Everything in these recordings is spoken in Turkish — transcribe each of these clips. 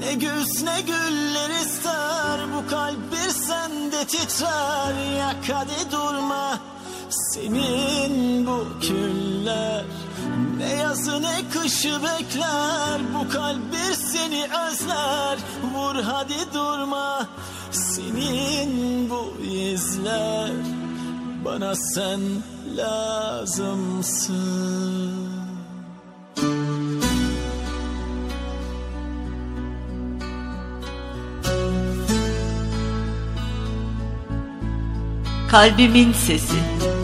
Ne güz ne güller ister, bu kalp bir sende titrer. Yak hadi durma senin bu küller. Ne yazı ne kışı bekler, bu kalp bir seni özler. Vur hadi durma senin bu izler. Bana sen lazımsın. Kalbimin sesi,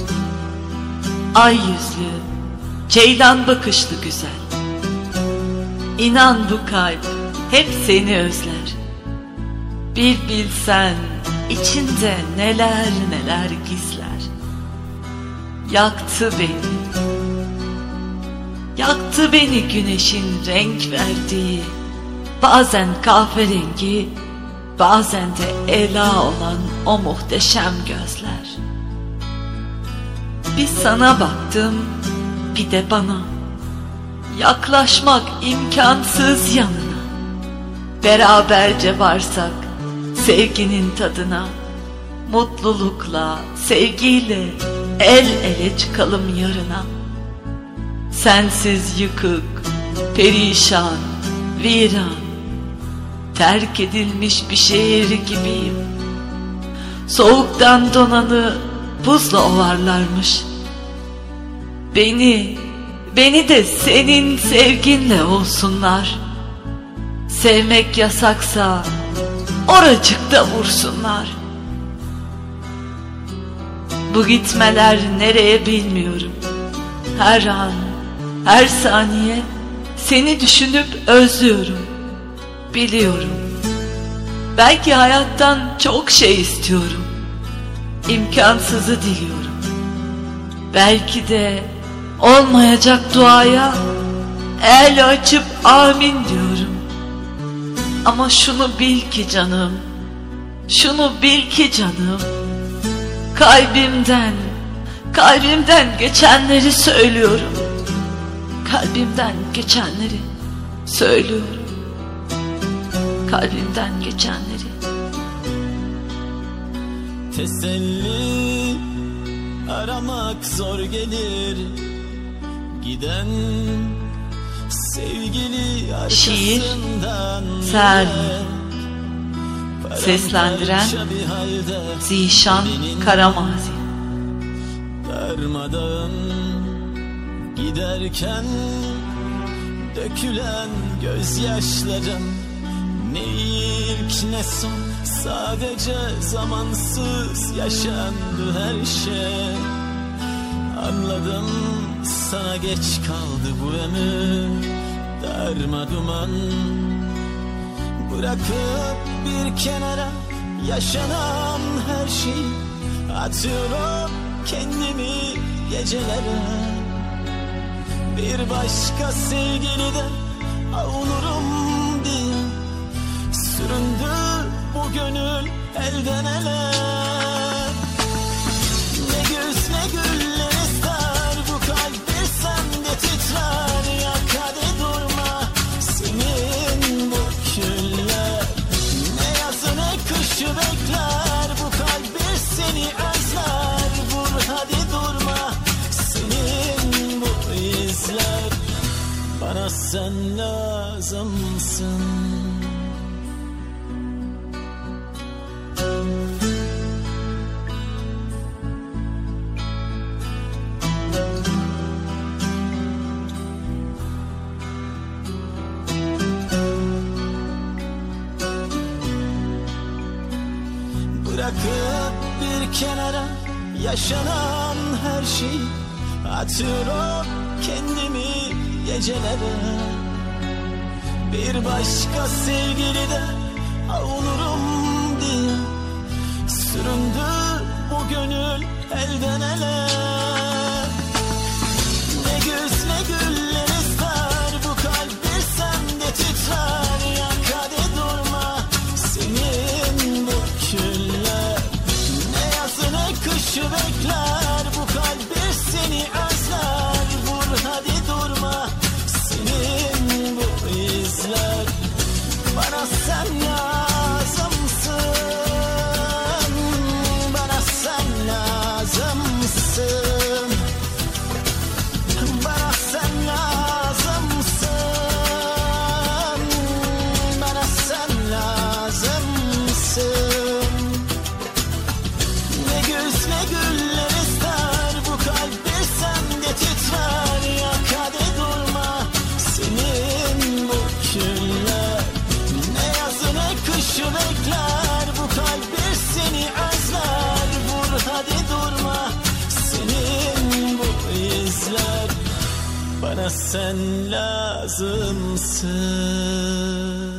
ay yüzlü, ceylan bakışlı güzel. İnan bu kalp hep seni özler. Bir bilsen içinde neler neler gizler. Yaktı beni, yaktı beni güneşin renk verdiği, bazen kahverengi, bazen de ela olan o muhteşem gözler. Bir sana baktım, bir de bana. Yaklaşmak imkansız yanına. Beraberce varsak sevginin tadına. Mutlulukla, sevgiyle el ele çıkalım yarına. Sensiz yıkık, perişan, viran, terk edilmiş bir şehir gibiyim. Soğuktan donanı buzla ovarlarmış. Beni de senin sevginle olsunlar. Sevmek yasaksa oracıkta vursunlar. Bu gitmeler nereye bilmiyorum. Her an, her saniye seni düşünüp özlüyorum. Biliyorum. Belki hayattan çok şey istiyorum. İmkansızı diliyorum. Belki de olmayacak duaya el açıp amin diyorum. Ama şunu bil ki canım, şunu bil ki canım, kalbimden geçenleri söylüyorum. Kalbimden geçenleri söylüyorum. Kalbimden geçenleri. Teselli aramak zor gelir, giden sevgili arkasından. Şiir Sermi. Seslendiren Zişan Karamazi. Darmadağın giderken dökülen gözyaşlarım, ne ilk ne son, sadece zamansız yaşandı her şey. Anladım, sana geç kaldı bu ömür. Darma duman bırakıp bir kenara yaşanan her şeyi, atıyorum kendimi gecelere. Bir başka sevgiliden avunurum diye süründü bu gönül elden ele. Ne güz ne güller ister, bu kalp bir sende titrer. Yak hadi durma senin bu küller. Ne yazı ne kışı bekler, bu kalp bir seni özler. Vur hadi durma senin bu izler. Bana sen lazımsın. Bırakıp bir kenara yaşanan her şeyi, atıyorum kendimi gecelere. Bir başka sevgilide avunurum diye süründü bu gönül elden ele. Ne güz ne güller ister, bu kalp bir sende titrer. Yak hadi durma senin bu küller. Ne yazı ne kışı bekler, bu kalp bir seni özler. Vur hadi durma senin bu izler. Bana bana sen lazımsın.